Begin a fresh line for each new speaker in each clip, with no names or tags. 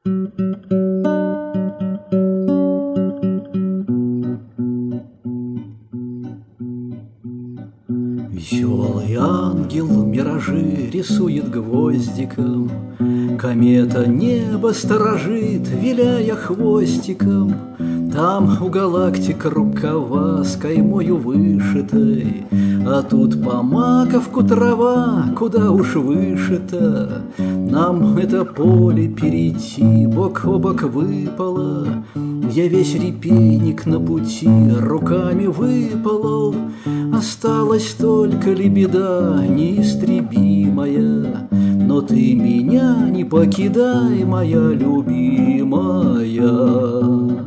Веселый ангел миражи рисует гвоздиком, комета небо сторожит, виляя хвостиком. Там у галактик рукава с каймою вышитой, а тут по маковку трава, куда уж вышита. Нам это поле перейти бок о бок выпало, я весь репейник на пути руками выполол. Осталась только лебеда неистребимая, но ты меня не покидай, моя любимая.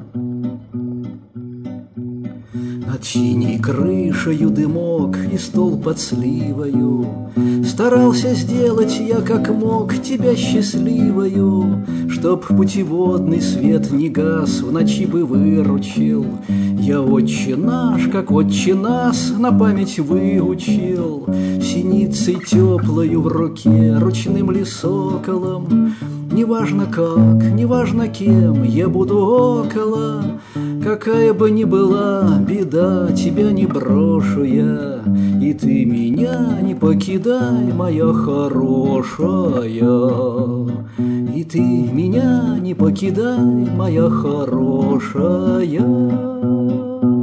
Над синей крышею дымок и стол под сливою. Старался сделать я как мог тебя счастливою, чтоб путеводный свет не гас, в ночи бы выручил. Я отче наш, как отче нас, на память выучил. Синицей теплою в руке, ручным ли соколом. Неважно как, неважно кем, я буду около. Какая бы ни была беда, тебя не брошу я, и ты меня не покидай, моя хорошая. И ты меня не покидай, моя хорошая.